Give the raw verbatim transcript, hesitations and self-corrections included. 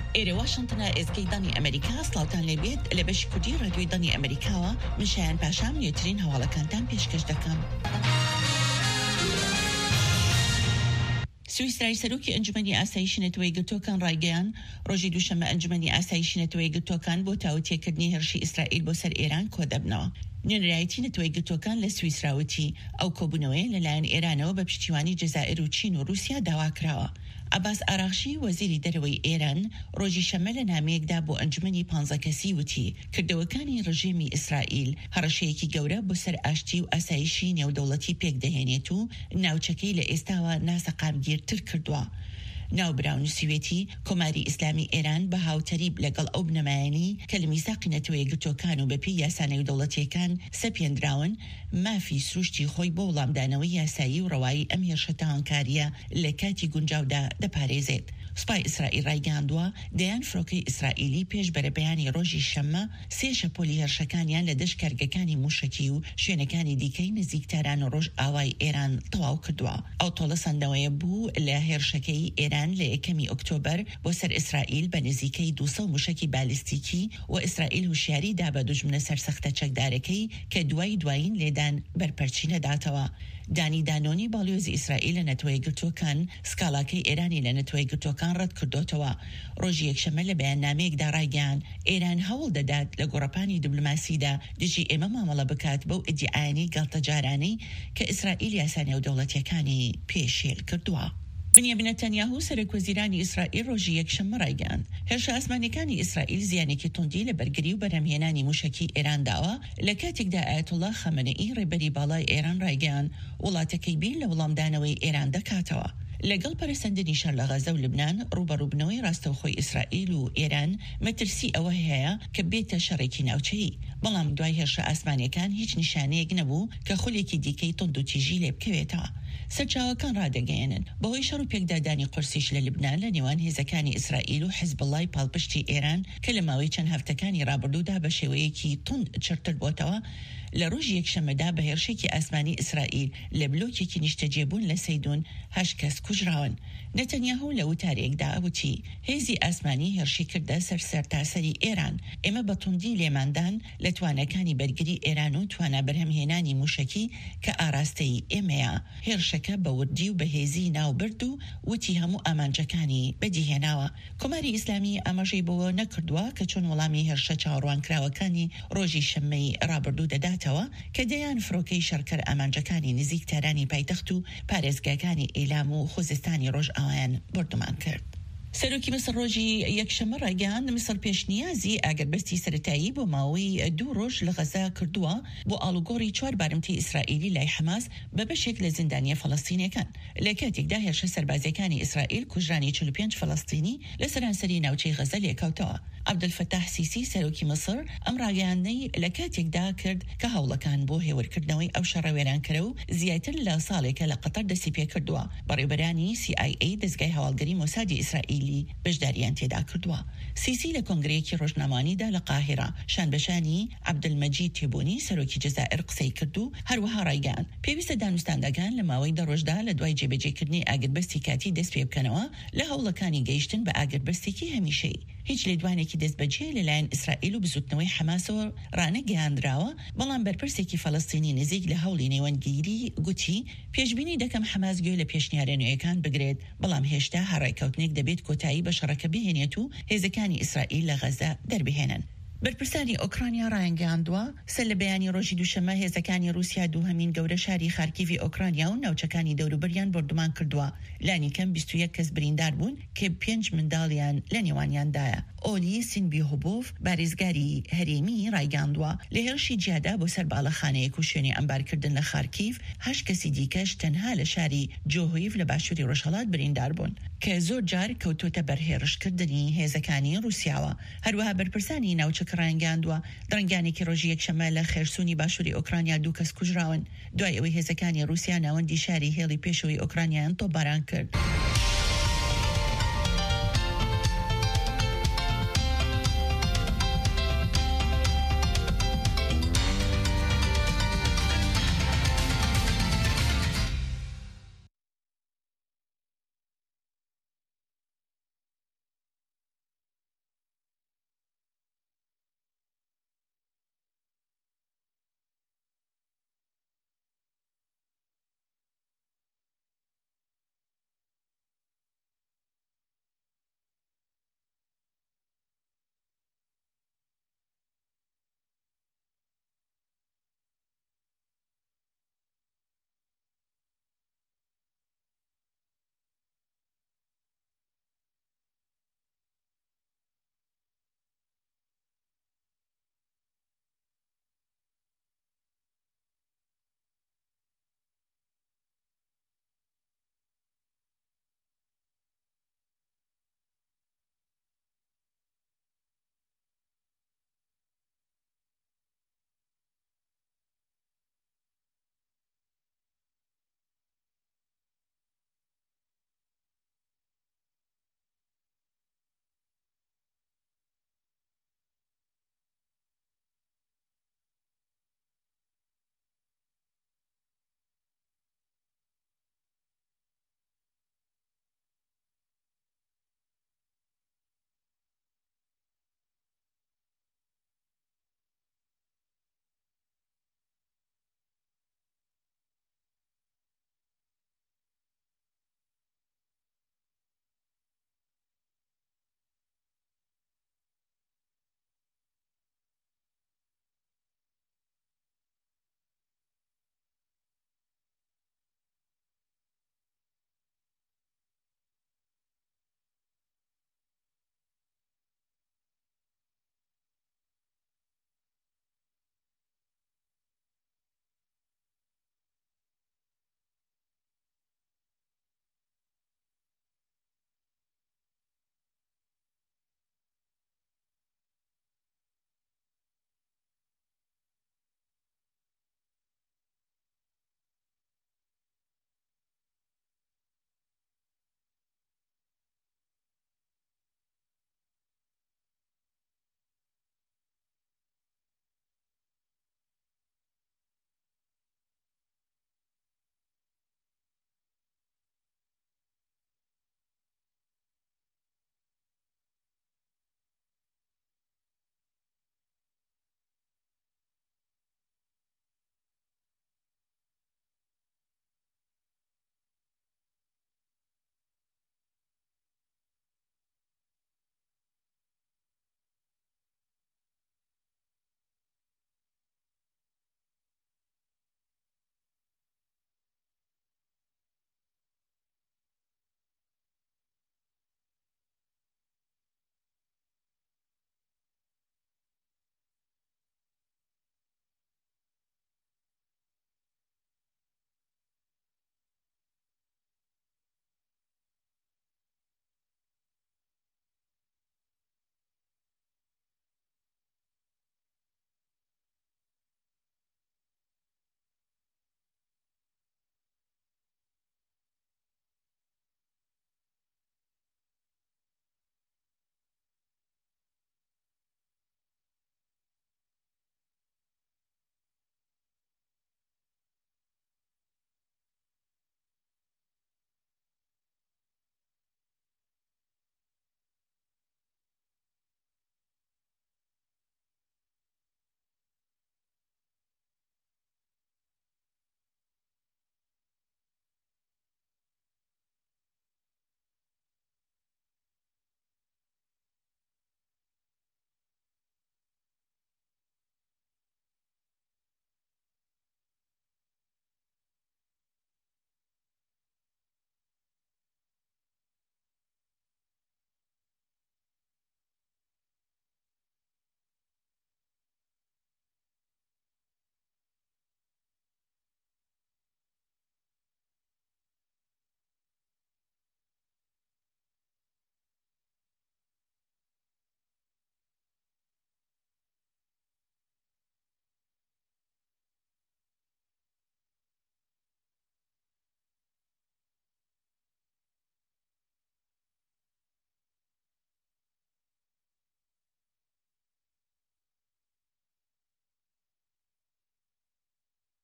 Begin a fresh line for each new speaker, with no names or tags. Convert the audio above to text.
ئێرە واشنگتنە ئێسکەی ئەمریکا سڵاوتان لێبێت لە بەشی کوردی ڕادیۆی دانی ئەمریکاوە من شایان پاشام نوێترین هەواڵەکانتان پێشکەش دەکەم. سویسرای سەرۆکی ئەنجومەنی ئاسایشی نەتەوەی گرتوەکان ڕایگەیان ڕۆژی دووشەممە ئەنجومەنی ئاسایشی نەتەوەی گرتوەکان بۆ تاوتێکردنی هێرشی ئیسرائیل بۆ سەر ئێران کۆ دەبنەوە. نوێنەرایەتی نەتەوەی گرتوەکان لە سویسراوەتی ئەو کۆبوونەوەی لەلایەن ئێرانەوە بە پشتیوانی جەزائیر و چین و رووسیا داواکراوە. عباس ئاراغچی وەزیری دەرەوەی ئێران ڕۆژی شەمە لە نامەیەکدا بۆ ئەنجومەنی پانزە کەسی وتی کردەوەکانی ڕژێمی ئیسرائیل هەڕەشەیەکی گەورە بۆ سەر ئاشتی و ئاسایشی نێودەوڵەتی پێک دەهێنێت و ناوچەکەی لە ئێستاوە ناسەقامگیرتر کردووە. ناوبراون سوێتی کۆماری ئیسلامی ئێران بە هاوتەریب لەگەڵ ئەو بنەمایانی کە لە میساقی نەتەوەی گرتوەکان و بەپێی یاسانەی دەوڵەتیەکان سەپێنراون مافی سروشتی خۆی بۆ وەڵامدانەوەی یاسایی و ڕەوایی ئەم هێرشە تاوانکاریە لە کاتی گونجاودا دەپارێزێت. سوپای ئیسرائیل ڕایگەاندووە دەیان فڕۆکەی ئیسرائیلی پێش بەرەبەیانی ڕۆژی شەممە سێ شەپۆلی هێرشەکانیان لە دەشت کارگەکانی موشکی و شوێنەکانی دیکەی نزیک تاران و ڕۆژ ئاوای ئێران تەواو کردووە. ئەو تۆڵە سەندەوەیە بوو لە هێرشەکەی ئێران لە یەکەمی ئۆکتۆبەر بۆ سەر ئیسرائیل بە نزیکەی دووسە موشکی بالیستیکی و ئیسرائیل هوشیاری دا بە دوژمنە سەرسەختە چەکدارەکەی کە دوای دوایین لێدان بەرپەرچی نەداتەوە. دانی دانۆنی باڵیۆزی ئیسرائیل لە نەتەوەی گرتوەکان سکاڵاکەی ئێرانی لە نەتەوەی گرتوەکان ڕەت کردوتەوە. ڕۆژی یەکشەمە لە بەیاننامەیەکدا ڕایگەیان ئێران هەوڵ دەدات لە گۆڕەپانی دیبلۆماسیدا دژی ئێمە مامەڵە بکات بەو ئیدعایانی گاڵتەجارانەی کە ئیسرائیل یاسانە و دەوڵەتیەکانی پێشێل کردووە. بنیامین نەتەنیاهو سەرۆکوەزیرانی ئیسرائیل ڕۆژی یەکشەممە ڕایگەاند هێرشە ئاسمانیەکانی ئیسرائیل زیانێکی توندی لە بەرگری و بەرهەمهێنانی موشکی ئێران داوە لە کاتێکدا ئایەتوڵا خەمەنەئی ڕێبەری باڵای ئێران ڕایگەاند وڵاتەکەی بیر لە وەڵامدانەوەی ئێران دەکاتەوە. لەگەڵ پەرسەندنی شەڕ لە غەزە و لوبنان ڕوبەڕووبنەوەی ڕاستەوخۆی ئیسرائیل و ئێران مەترسی ئەوە هەیە کە بێتە شەڕێکی ناوچەیی. بەڵام دوای هێرشە ئاسمانیەکان هیچ نیشانەیەک نەبوو کە خولێکی دیکەی تند و تیژی لێ بکەوێتەوە. سەرچاوەکان ڕادەگەیەنن بەهۆی شەڕ و پێکدادانی قورسیش لە لوبنان لە نێوان هێزەکانی ئیسرائیل و حیزبڵای پاڵپشتی ئێران کە لە ماوەی چەند هەفتەکانی ڕابردوودا بە شێوەیەکی تند چرتر بۆتەوە لە ڕۆژی یەکشەممەدا بە هێرشێکی ئاسمانی ئیسرائیل لە بلۆکێکی نیشتەجێبوون لە سەیدون هەشت کەس کوژراون. نەتەنیاهو لە وتارێکدا وتی هێزی ئاسمانی هێرشی کردە سەر سەرتاسەری ئێران. ئێمە بە توندی لێماندان لە توانەکانی بەرگری ئێران و توانە بەرهەمهێنانی موشکی کە ئاراستەی ئێمەیە. هێرشەکە بە وردی و بەهێزی ناوبرد و وتی هەموو ئامانجەکانی بەدیهێناوە. کۆماری ئیسلامی ئاماژەی بەوە نەکردووە کە چۆن وەڵامی هێرشە چاوەڕوانکراوەکانی ڕۆژی شەممەی ڕابردوو دەداتەوە کە دەیان فڕۆکەی شەرکەر ئامانجەکانی نزیک تارانی پایتەخت و پارێزگاکانی ئێلام و خۆزستانی ڕۆژ ئاوایان بردومان کرد. سەرۆکی مەسر ڕۆژی یەکشەممە ڕایگەاند مەسر پێشنیازی ئاگربەستی سەرەتایی بۆ ماوەی دوو ڕۆژ لە غەزا کردووە بۆ ئاڵوگۆڕی چوار بارمتی ئیسرائیلی لای حەماس بە بەشێک لە زیندانیە فەڵەستینیەکان. لە کاتێکدا هێرشە سەربازیەکانی ئیسرائیل کوژرانی چل و پێنج فەڵەستینی لە سەرانسەری ناوچەی غەزە لێکەوتەوە. عەبدولفەتاح سیسی سەرۆکی مەسر ئەم ڕاگەیاندەی لە کاتێکدا کرد کە هەوڵەکان بۆ هێورکردنەوەی ئەو شەڕە وێرانکەرە و زیاتر لە ساڵێکە لە قەتەر دەستی پێ کردووە. بەڕێوەبەرانی سی ئای ئەی دەستگای هەواڵگەری مۆسادی ئیسرائیلی بەشداریان تێدا کردووە. سیسی لە کۆنگرەیەکی ڕۆژنامانیدا لە قاهیرە شانبەشانی عەبدولمەجید تێبۆنی سەرۆکی جەزائیر قسەی کرد و هەروەها ڕایگەاند پێویستە دانوستاندەکان لە ماوەی دە ڕۆژدا لە دوای جێبەجێکردنی ئاگربەستی کاتی دەست پێ بکەنەوە لە هەوڵەکانی گەیشتن بە ئاگربەستێکی هەمیشەیی. هیچ لێدوانێکی دەستبەجێ لەلایەن ئیسرائیل و بزوتنەوەی حەماسەوە ڕانەگەیاندراوە. بەڵام بەرپرسێکی فەڵەستینی نزیک لە هەوڵی نێوەندگیری گوتی پێشبینی دەکەم حەماس گوێ لە پێشنیارە نوێیەکان بگرێت بەڵام هێشتا هەڕێکەوتنێک دەبێت کۆتایی بە شەڕەکە بهێنێت و هێزەکانی ئیسرائیل لە غەزە دەربهێنن. بەرپرسانی ئۆکرانیا ڕایگەاندووە سەر لە بەیانی ڕۆژی دووشەممە هێزەکانی رووسیا دووهەمین گەورە شاری خارکیڤی ئۆکرانیا و ناوچەکانی دەوروبەریان بردومان کردووە. لانی کەم بیست و یەک کەس بریندار بوون کە پێنج منداڵیان لە نێوانیاندایە. ئۆلی سینبیهۆبۆف بارێزگاری هەرێمی ڕایگەاندووە لە هێرشی جیادا بۆ سەر باڵەخانەیەک و شوێنی ئەمبارکردن لە خارکیڤ هەشت کەسی دیکەش تەنها لە شاری جۆهۆیڤ لە باشووری ڕۆژهەڵات بریندار بوون کە زۆر جار کەوتۆتە بەرهێڕشکردنی هێزەکانی رووسیاوە. هەروەها بەرپرسانی ناوچەکە ڕایگەاندووە درەنگانێکی ڕۆژی یەکشەممە لە خێرسوونی باشووری ئۆکرانیا دوو کەس کوژراون دوای ئەوەی هێزەکانی رووسیا ناوەندی شاری هێڵی پێشەوەی ئۆکرانیایان تۆپباران کرد.